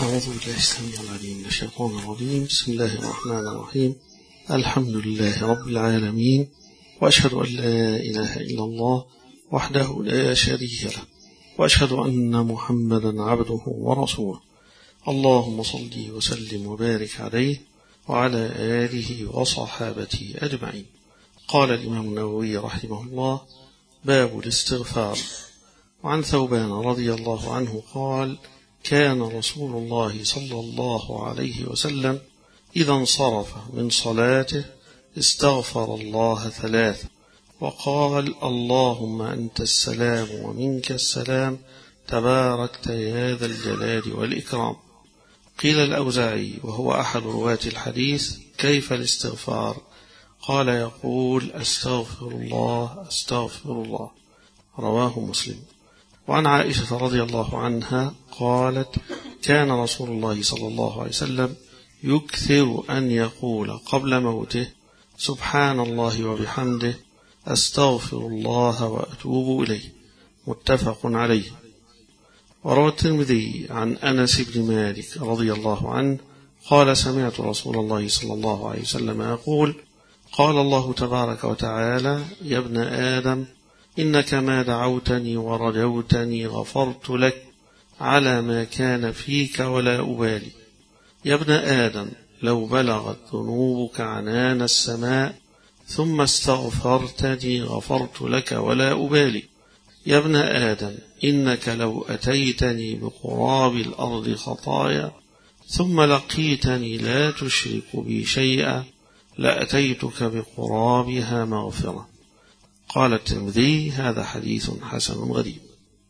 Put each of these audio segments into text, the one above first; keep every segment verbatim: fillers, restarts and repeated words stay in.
أعوذ بالله السميع العليم من الشيطان الرجيم. بسم الله الرحمن الرحيم. الحمد لله رب العالمين، وأشهد أن لا إله إلا الله وحده لا شريك له، وأشهد أن محمدا عبده ورسوله. اللهم صل وسلم وبارك عليه وعلى آله وصحابته أجمعين. قال الإمام النووي رحمه الله: باب الاستغفار. وعن ثوبان رضي الله عنه قال: كان رسول الله صلى الله عليه وسلم إذا انصرف من صلاته استغفر الله ثلاث وقال: اللهم أنت السلام ومنك السلام تباركت يا ذا الجلال والإكرام. قيل الأوزاعي وهو أحد رواة الحديث: كيف الاستغفار؟ قال: يقول: أستغفر الله أستغفر الله. رواه مسلم. وعن عائشة رضي الله عنها قالت: كان رسول الله صلى الله عليه وسلم يكثر أن يقول قبل موته: سبحان الله وبحمده أستغفر الله وأتوب إليه. متفق عليه. وروى الترمذي عن أنس بن مالك رضي الله عنه قال: سمعت رسول الله صلى الله عليه وسلم يقول: قال الله تبارك وتعالى: يا ابن آدم إنك ما دعوتني ورجوتني غفرت لك على ما كان فيك ولا أبالي. يا ابن آدم لو بلغت ذنوبك عنان السماء ثم استغفرتني غفرت لك ولا أبالي. يا ابن آدم إنك لو أتيتني بقراب الأرض خطايا ثم لقيتني لا تشرك بي شيئا لأتيتك بقرابها مغفرة. قال الترمذي: هذا حديث حسن غريب.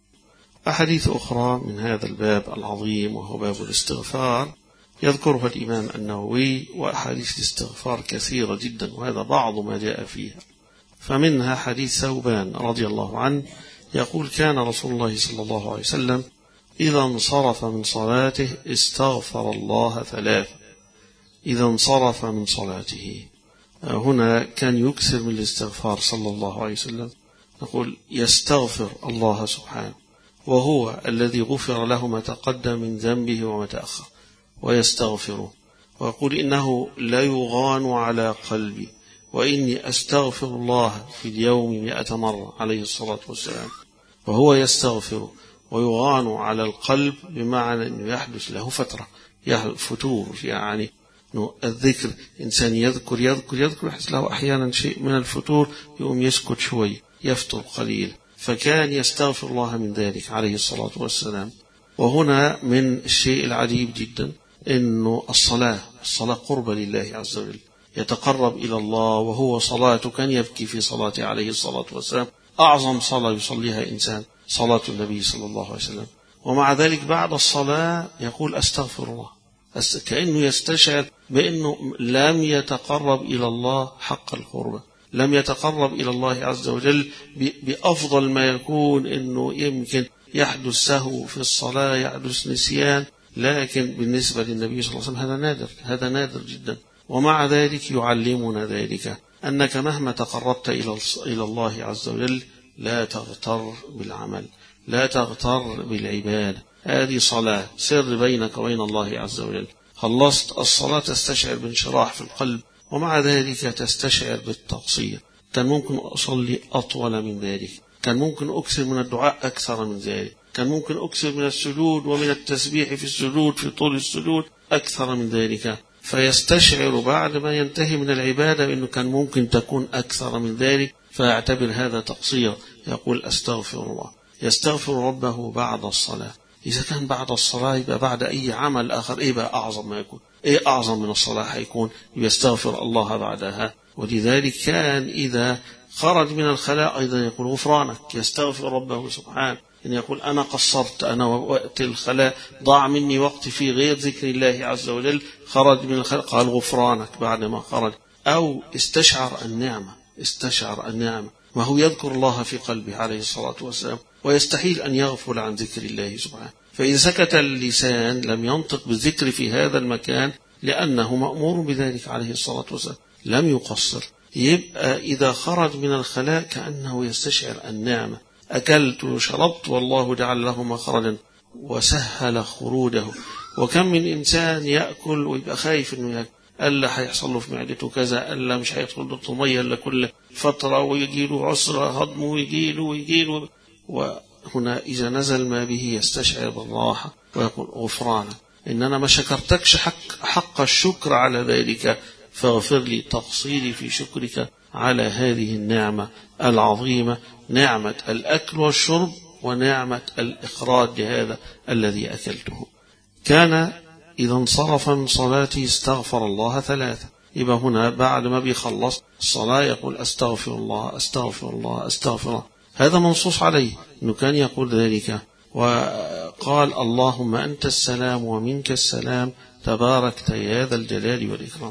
أحاديث أخرى من هذا الباب العظيم وهو باب الاستغفار يذكرها الإمام النووي، وأحاديث الاستغفار كثيرة جدا، وهذا بعض ما جاء فيها. فمنها حديث ثوبان رضي الله عنه يقول: كان رسول الله صلى الله عليه وسلم إذا انصرف من صلاته استغفر الله ثلاثة. إذا انصرف من صلاته، هنا كان يكثر من الاستغفار صلى الله عليه وسلم. نقول يستغفر الله سبحانه، وهو الذي غفر له ما تقدم من ذنبه وما تأخر، ويستغفره ويقول: إنه لا يغان على قلبي، وإني أستغفر الله في اليوم مئة مرة عليه الصلاة والسلام. وهو يستغفر ويغان على القلب بمعنى أنه يحدث له فترة فتور، يعني الذكر إنسان يذكر يذكر يذكر يحس له أحيانا شيء من الفتور، يقوم يسكت شوي يفتر قليل، فكان يستغفر الله من ذلك عليه الصلاة والسلام. وهنا من الشيء العجيب جدا أنه الصلاة الصلاة قرب لله عز وجل، يتقرب إلى الله، وهو صلاة كان يبكي في صلاته عليه الصلاة والسلام. أعظم صلاة يصليها إنسان صلاة النبي صلى الله عليه وسلم، ومع ذلك بعد الصلاة يقول: أستغفر الله، كأنه يستشعر بأنه لم يتقرب إلى الله حق القربة، لم يتقرب إلى الله عز وجل بأفضل ما يكون. أنه يمكن يحدث سهو في الصلاة، يحدث نسيان، لكن بالنسبة للنبي صلى الله عليه وسلم هذا نادر، هذا نادر جدا. ومع ذلك يعلمنا ذلك أنك مهما تقربت إلى الله عز وجل لا تغتر بالعمل، لا تغتر بالعبادة. هذه صلاة سر بينك وبين الله عز وجل. خلصت الصلاة تستشعر بانشراح في القلب، ومع ذلك تستشعر بالتقصير. كان ممكن أصلي أطول من ذلك، كان ممكن أكثر من الدعاء أكثر من ذلك، كان ممكن أكثر من السجود ومن التسبيح في السجود في طول السجود أكثر من ذلك. فيستشعر بعد ما ينتهي من العبادة أنه كان ممكن تكون أكثر من ذلك، فيعتبر هذا تقصير. يقول: أستغفر الله. يستغفر ربه بعد الصلاة. إذا كان بعد الصلاة يبقى بعد أي عمل آخر إيه بقى أعظم ما يكون؟ إيه أعظم من الصلاة هيكون؟ يستغفر الله بعدها. ولذلك كان إذا خرج من الخلاء أيضا يقول: غفرانك. يستغفر ربه سبحانه، إن يقول: أنا قصرت، أنا وقت الخلاء ضاع مني وقت في غير ذكر الله عز وجل، خرج من الخلاء قال: غفرانك بعد ما خرج. أو استشعر النعمة، استشعر النعمة، وهو يذكر الله في قلبه عليه الصلاة والسلام، ويستحيل أن يغفل عن ذكر الله سبحانه. فإذا سكت اللسان لم ينطق بالذكر في هذا المكان، لأنه مأمور بذلك عليه الصلاة والسلام، لم يقصر. يبقى إذا خرج من الخلاء كأنه يستشعر النعمة. أكلت وشربت والله جعل له مخرجا وسهل خروجه وكم من إنسان يأكل ويبقى خايف إنه يأكل، ألا هيحصل له في معدته كذا، ألا مش هيدخل له مية إلا كل فترة، ويجي له عسر هضم ويجي له ويجي له. وهنا إذا نزل ما به يستشعر بالراحة ويقول غفرانك، إن أنا ما شكرتكش حق, حق الشكر على ذلك، فاغفر لي تقصيري في شكرك على هذه النعمة العظيمة، نعمة الأكل والشرب ونعمة الإخراج لهذا الذي أكلته. كان إذا انصرف من صلاته استغفر الله ثلاثة. يبقى هنا بعد ما بيخلص الصلاة يقول أستغفر الله أستغفر الله أستغفر الله. هذا منصوص عليه أنه كان يقول ذلك. وقال اللهم أنت السلام ومنك السلام تباركت يا ذا الجلال والإكرام.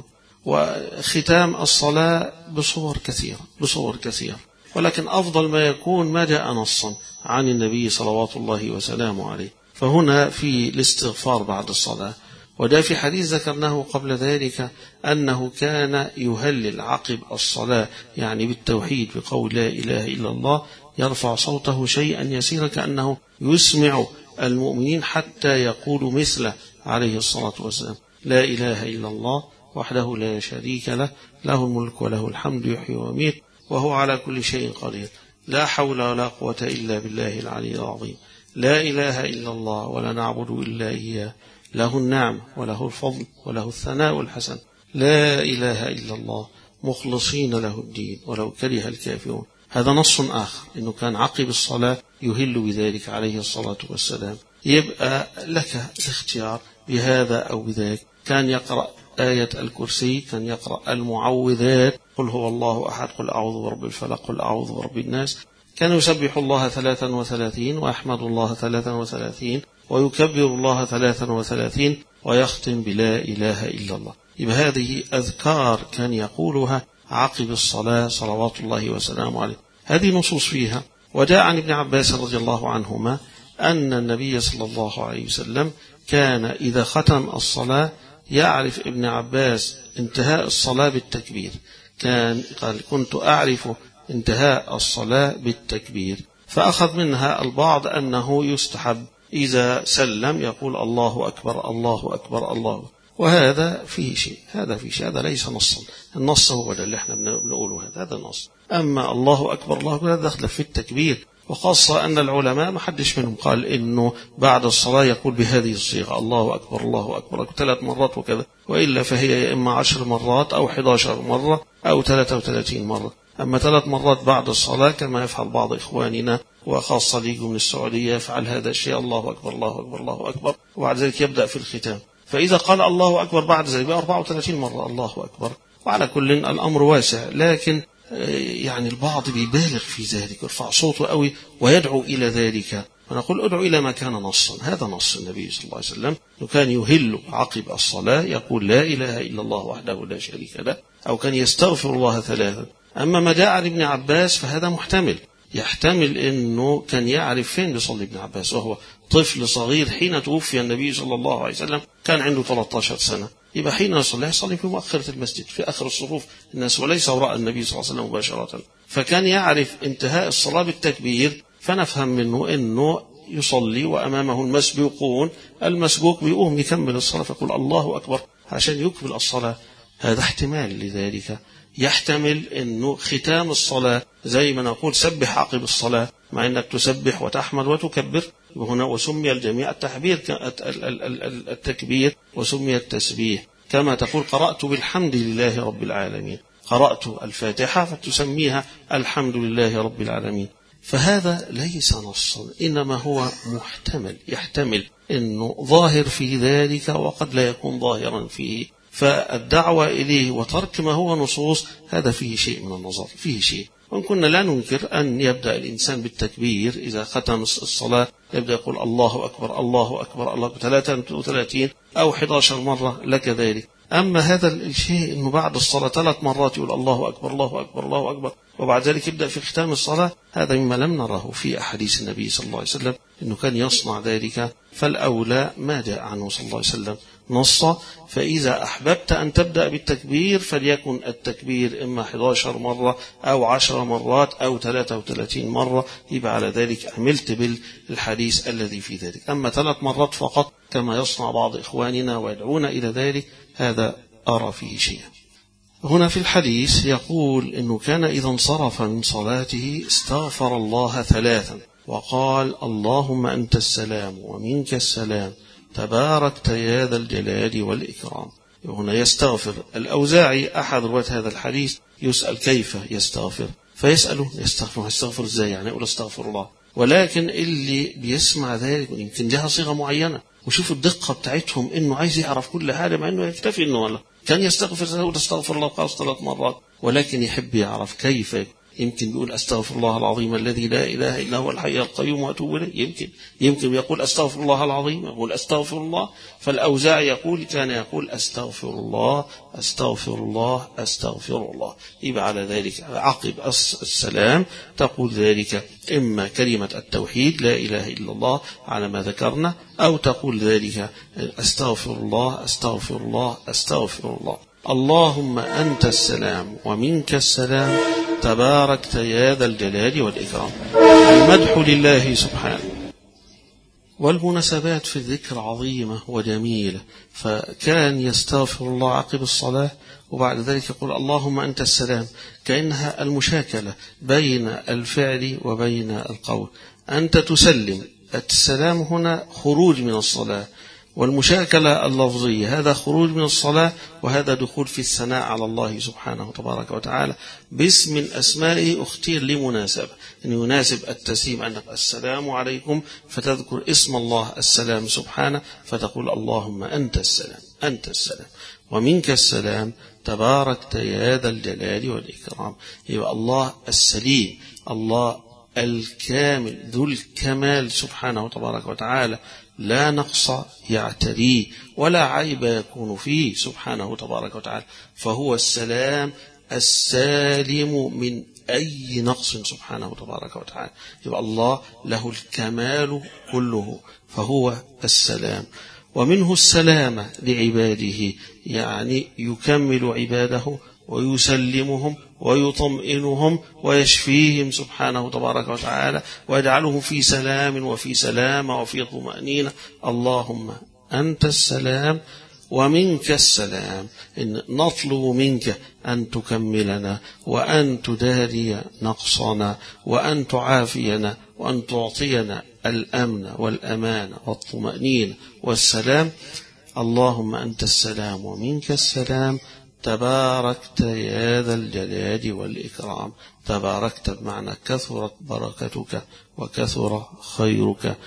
وختام الصلاة بصور كثيرة بصور كثيرة، ولكن أفضل ما يكون ما جاء نصا عن النبي صلوات الله وسلامه عليه. فهنا في الاستغفار بعد الصلاة، وده في حديث ذكرناه قبل ذلك أنه كان يهلل عقب الصلاة يعني بالتوحيد بقول لا إله إلا الله، يرفع صوته شيئا يسيرا كأنه يسمع المؤمنين حتى يقول مثله عليه الصلاة والسلام: لا إله إلا الله وحده لا شريك له، له الملك وله الحمد يحيي ويميت وهو على كل شيء قدير، لا حول ولا قوة إلا بالله العلي العظيم، لا إله إلا الله ولا نعبد إلا إياه، له النعم وله الفضل وله الثناء الحسن، لا إله إلا الله مخلصين له الدين ولو كره الكافرون. هذا نص آخر أنه كان عقب الصلاة يهل بذلك عليه الصلاة والسلام. يبقى لك الاختيار بهذا أو بذاك. كان يقرأ آية الكرسي، كان يقرأ المعوذات، قل هو الله أحد، قل أعوذ برب الفلق، قل أعوذ برب الناس. كان يسبح الله ثلاثا وثلاثين ويحمد الله ثلاثا وثلاثين ويكبر الله ثلاثا وثلاثين ويختم بلا إله إلا الله. يبقى هذه أذكار كان يقولها عقب الصلاة صلوات الله وسلامه عليه. هذه نصوص فيها. وجاء عن ابن عباس رضي الله عنهما أن النبي صلى الله عليه وسلم كان إذا ختم الصلاة يعرف ابن عباس انتهاء الصلاة بالتكبير. كان قال كنت أعرف انتهاء الصلاة بالتكبير. فأخذ منها البعض أنه يستحب إذا سلم يقول الله أكبر الله أكبر الله، وهذا فيه شيء هذا فيه شيء هذا ليس نصا. النص هو ده اللي احنا بنقوله، هذا هذا النص. أما الله أكبر الله أكبر دخل في التكبير، وخاصة أن العلماء ما حدش منهم قال إنه بعد الصلاة يقول بهذه الصيغة الله أكبر الله أكبر ثلاث مرات وكذا، وإلا فهي يا إما عشر مرات أو أحد عشر مرة أو ثلاثة وثلاثين مرة. أما ثلاث مرات بعد الصلاة كما يفعل بعض إخواننا وخاصة ليجوا من السعودية يفعل هذا الشيء، الله أكبر الله أكبر الله أكبر، وبعد ذلك يبدأ في الختام. فإذا قال الله أكبر بعد ذلك أربعة وثلاثين مرة الله أكبر. وعلى كل الأمر واسع، لكن يعني البعض بيبالغ في ذلك يرفع صوته قوي ويدعو إلى ذلك. ونقول ادعو إلى ما كان نصا. هذا نص النبي صلى الله عليه وسلم، كان يهل عقب الصلاة يقول لا إله إلا الله وحده لا شريك له، أو كان يستغفر الله ثلاثا. أما ما جاء عن ابن عباس فهذا محتمل، يحتمل أنه كان يعرف فين بيصلي ابن عباس وهو طفل صغير حين توفي النبي صلى الله عليه وسلم، كان عنده ثلاثة عشر سنة. يبقى حين يصلي يصلي في مؤخرة المسجد في آخر الصفوف الناس، وليس وراء النبي صلى الله عليه وسلم مباشرة. فكان يعرف انتهاء الصلاة بالتكبير، فنفهم منه أنه يصلي وأمامه المسبوقون، المسبوق بيقوم يكمل الصلاة فيقول الله أكبر عشان يكمل الصلاة. هذا احتمال لذلك. يحتمل أنه ختام الصلاة زي ما نقول سبح عقب الصلاة، مع أنك تسبح وتحمد وتكبر هنا، وسمي الجميع التحبير التكبير وسمي التسبيح. كما تقول قرأت بالحمد لله رب العالمين، قرأت الفاتحة فتسميها الحمد لله رب العالمين. فهذا ليس نصا، إنما هو محتمل، يحتمل أنه ظاهر في ذلك وقد لا يكون ظاهرا فيه. فالدعوة إليه وترك ما هو نصوص هذا فيه شيء من النظر، فيه شيء. وإن كنا لا ننكر أن يبدأ الإنسان بالتكبير إذا ختم الصلاة، يبدأ يقول الله أكبر الله أكبر الله ثلاثة وثلاثين أو أحد عشر مرة لك ذلك. أما هذا الشيء أنه بعد الصلاة ثلاث مرات يقول الله أكبر الله أكبر الله أكبر وبعد ذلك يبدأ في ختام الصلاة. هذا مما لم نره في أحاديث النبي صلى الله عليه وسلم أنه كان يصنع ذلك، فالأولى ما جاء عنه صلى الله عليه وسلم نصا. فإذا أحببت أن تبدأ بالتكبير فليكن التكبير إما أحد عشر مرة أو عشر مرات أو ثلاثة وثلاثين مرة، يبقى على ذلك عملت بالحديث الذي في ذلك. أما ثلاث مرات فقط كما يصنع بعض إخواننا ويدعون إلى ذلك، هذا أرى فيه شيئا. هنا في الحديث يقول إنه كان إذا انصرف من صلاته استغفر الله ثلاثا وقال اللهم أنت السلام ومنك السلام تباركت يا ذا الجلال والإكرام. هنا يستغفر. الأوزاعي أحد رواة هذا الحديث يسأل كيف يستغفر، فيسأله يستغفر يستغفر إزاي، يعني يقول استغفر الله. ولكن اللي بيسمع ذلك يمكن لها صيغة معينة، وشوف الدقة بتاعتهم إنه عايز يعرف كل حاجة، مع إنه يكتفي إنه والله كان يستغفر يقول استغفر الله خلاص ثلاث مرات، ولكن يحب يعرف كيف. يمكن يقول أستغفر الله العظيم الذي لا إله إلا هو الحي القيوم وأتوب إليه، يمكن يمكن يقول أستغفر الله العظيم، يقول أستغفر الله. فالأوزاعي يقول كان يقول أستغفر الله أستغفر الله أستغفر الله. يبقى على ذلك عقب السلام تقول ذلك إما كلمة التوحيد لا إله إلا الله على ما ذكرنا، أو تقول ذلك أستغفر الله أستغفر الله أستغفر الله. اللهم أنت السلام ومنك السلام تباركت يا ذا الجلال والإكرام. المدح لله سبحانه. والمناسبات في الذكر عظيمة وجميلة، فكان يستغفر الله عقب الصلاة وبعد ذلك يقول اللهم أنت السلام، كأنها المشاكلة بين الفعل وبين القول. أنت تسلم، السلام هنا خروج من الصلاة، والمشاكلة اللفظية هذا خروج من الصلاة، وهذا دخول في الثناء على الله سبحانه تبارك وتعالى باسم من أسمائه اختير لمناسبة، أن يناسب التسليم أنك السلام عليكم فتذكر اسم الله السلام سبحانه فتقول اللهم أنت السلام أنت السلام ومنك السلام تباركت يا ذا الجلال والإكرام. يبقى الله السليم، الله الكامل ذو الكمال سبحانه تبارك وتعالى، لا نقص يعتريه ولا عيب يكون فيه سبحانه تبارك وتعالى، فهو السلام السالم من أي نقص سبحانه تبارك وتعالى. يبقى الله له الكمال كله فهو السلام، ومنه السلامة لعباده، يعني يكمل عباده ويسلمهم ويطمئنهم ويشفيهم سبحانه تبارك وتعالى ويجعلهم في سلام وفي سلامة وفي طمأنينة. اللهم أنت السلام ومنك السلام، إن نطلب منك أن تكملنا وأن تداري نقصنا وأن تعافينا وأن تعطينا الأمن والأمان والطمأنينة والسلام. اللهم أنت السلام ومنك السلام تباركت يا ذا الجلال والإكرام. تباركت بمعنى كثرت بركتك وكثر خيرك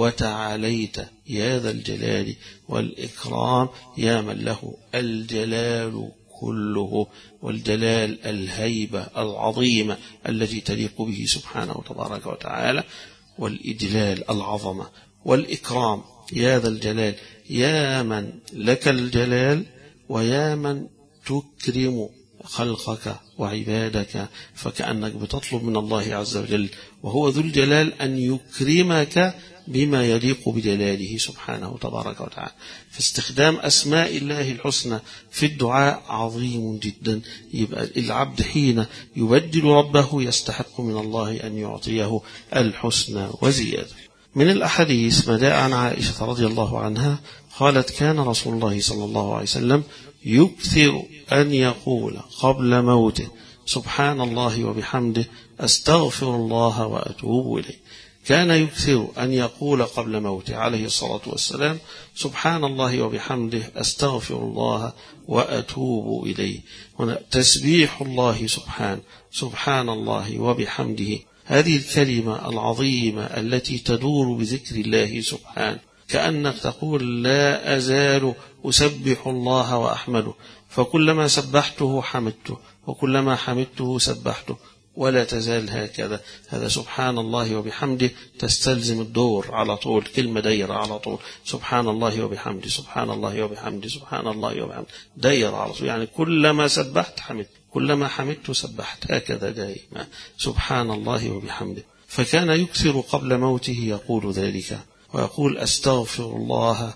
وتعاليت يا ذا الجلال والإكرام، يا من له الجلال كله، والجلال الهيبة العظيمة التي تليق به سبحانه تبارك وتعالى، والإجلال العظمة والإكرام. يا ذا الجلال، يا من لك الجلال ويا من تكرم خلقك وعبادك، فكأنك بتطلب من الله عز وجل وهو ذو الجلال أن يكرمك بما يليق بجلاله سبحانه تبارك وتعالى. فاستخدام أسماء الله الحسنى في الدعاء عظيم جدا. يبقى العبد حين يبدل ربه يستحق من الله أن يعطيه الحسنى وزيادة. من الأحاديث ما جاء عن عائشة رضي الله عنها قالت كان رسول الله صلى الله عليه وسلم يكثر أن يقول قبل موته سبحان الله وبحمده أستغفر الله وأتوب إليه. كان يكثر أن يقول قبل موته عليه الصلاة والسلام سبحان الله وبحمده أستغفر الله وأتوب إليه. هنا تسبيح الله سبحانه سبحان الله وبحمده، هذه الكلمة العظيمة التي تدور بذكر الله سبحانه، كأنك تقول لا أزال أسبح الله وأحمده، فكلما سبحته حمدته وكلما حمدته سبحته، ولا تزال هكذا. هذا سبحان الله وبحمده تستلزم الدور على طول، كلمة دايرة على طول، سبحان الله وبحمده سبحان الله وبحمده سبحان الله وبحمده، دايرة على طول، يعني كلما سبحت حمد، كلما حمدت سبحت، هكذا دائما سبحان الله وبحمده. فكان يكثر قبل موته يقول ذلك، ويقول أستغفر الله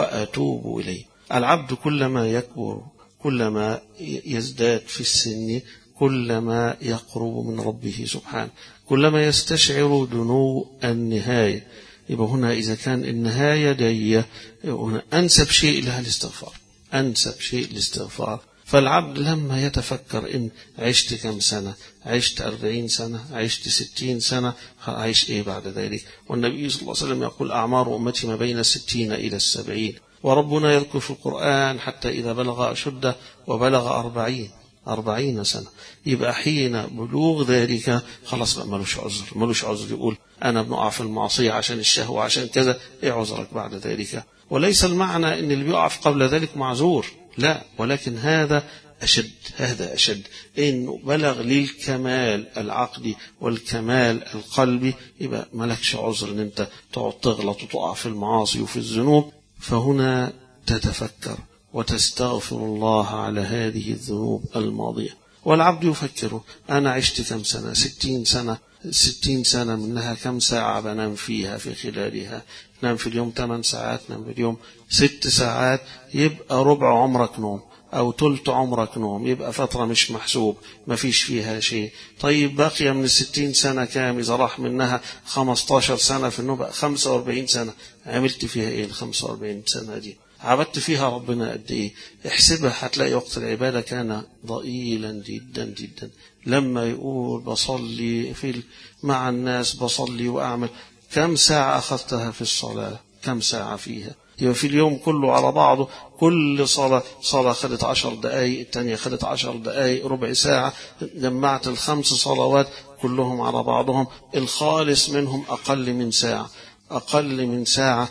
وأتوب إليه. العبد كلما يكبر، كلما يزداد في السن، كلما يقرب من ربه سبحانه، كلما يستشعر دنو النهاية. يبقى هنا إذا كان النهاية دي، هنا أنسب شيء لها الاستغفار، أنسب شيء الاستغفار. فالعبد لما يتفكر إن عشت كم سنة، عشت أربعين سنة، عشت ستين سنة، عايش إيه بعد ذلك؟ والنبي صلى الله عليه وسلم يقول أعمار أمتي ما بين الستين إلى السبعين. وربنا يذكر في القرآن حتى إذا بلغ أشده وبلغ أربعين أربعين سنة. يبقى حين بلوغ ذلك خلاص بقى ملوش عذر، ملوش عذر يقول أنا بنقع في المعصية عشان الشهوة عشان كذا، إيه عذرك بعد ذلك؟ وليس المعنى أن اللي بيقع قبل ذلك معذور، لا، ولكن هذا أشد، هذا أشد، إنه بلغ للكمال العقدي والكمال القلبي، يبقى ملكش عذر إن أنت تقعد تغلط وتقع في المعاصي وفي الذنوب. فهنا تتفكر وتستغفر الله على هذه الذنوب الماضية. والعبد يفكر أنا عشت كم سنة، ستين سنة، ستين سنة منها كم ساعة بنام فيها في خلالها؟ نام في اليوم ثمان ساعات، نام في اليوم ست ساعات، يبقى ربع عمرك نوم أو ثلث عمرك نوم، يبقى فترة مش محسوب ما فيش فيها شيء. طيب بقي من الستين سنة كام؟ إذا راح منها خمستاشر سنة في النوم بقى خمسة وأربعين سنة، عملت فيها إيه الخمسة وأربعين سنة دي؟ عبدت فيها ربنا قد إيه؟ احسبها، هتلاقي وقت العبادة كان ضئيلا جدا جدا. لما يقول بصلي في مع الناس، بصلي وأعمل، كم ساعة أخذتها في الصلاة؟ كم ساعة فيها؟ يبقى في اليوم كله على بعضه كل صلاة صلاة خدت عشر دقايق، التانية خدت عشر دقايق، ربع ساعة، جمعت الخمس صلوات كلهم على بعضهم، الخالص منهم أقل من ساعة، أقل من ساعة.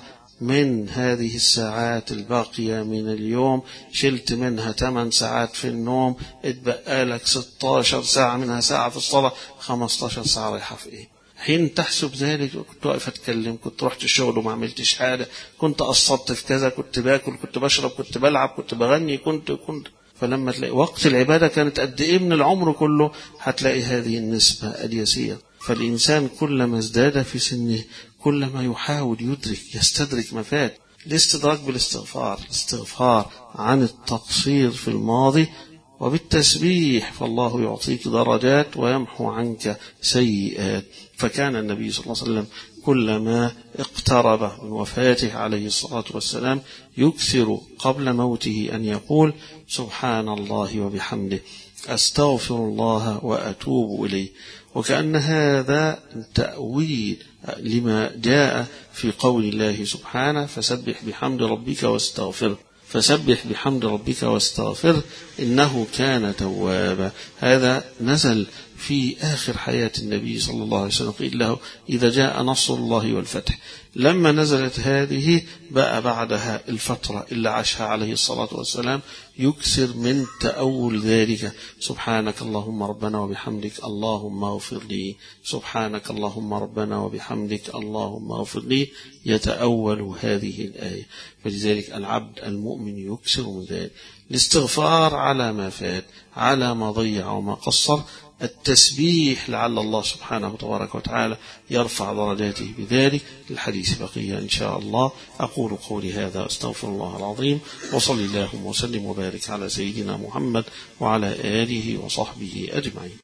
من هذه الساعات الباقية من اليوم شلت منها ثمان ساعات في النوم، اتبقى لك ستاشر ساعة، منها ساعة في الصلاة، خمستاشر ساعة رايحة في ايه؟ حين تحسب ذلك، كنت واقف اتكلم، كنت رحت الشغل وما عملتش حاجة، كنت قصرت في كذا، كنت باكل، كنت بشرب، كنت بلعب، كنت بغني، كنت كنت فلما تلاقي وقت العبادة كانت قد ايه من العمر كله، هتلاقي هذه النسبة اليسيرة. فالإنسان كلما ازداد في سنه كلما يحاول يدرك يستدرك ما فات. الاستدراك بالاستغفار، الاستغفار عن التقصير في الماضي، وبالتسبيح، فالله يعطيك درجات ويمحو عنك سيئات. فكان النبي صلى الله عليه وسلم كلما اقترب من وفاته عليه الصلاة والسلام يكثر قبل موته أن يقول سبحان الله وبحمده، أستغفر الله وأتوب إليه. وكأن هذا تأويل لما جاء في قول الله سبحانه فسبح بحمد ربك واستغفره، فسبح بحمد ربك واستغفره إنه كان توابا. هذا نزل في آخر حياة النبي صلى الله عليه وسلم، قيل له إذا جاء نصر الله والفتح. لما نزلت هذه بقى بعدها الفترة اللي عاشها عليه الصلاة والسلام يكثر من تأول ذلك، سبحانك اللهم ربنا وبحمدك اللهم اغفر لي، سبحانك اللهم ربنا وبحمدك اللهم اغفر لي، يتأول هذه الآية. فلذلك العبد المؤمن يكثر من ذلك، الاستغفار على ما فات، على ما ضيع وما قصر، التسبيح لعل الله سبحانه وتبارك وتعالى يرفع درجاته بذلك. الحديث بقية إن شاء الله. أقول قولي هذا أستغفر الله العظيم، وصلي اللهم وسلم وبارك على سيدنا محمد وعلى آله وصحبه أجمعين.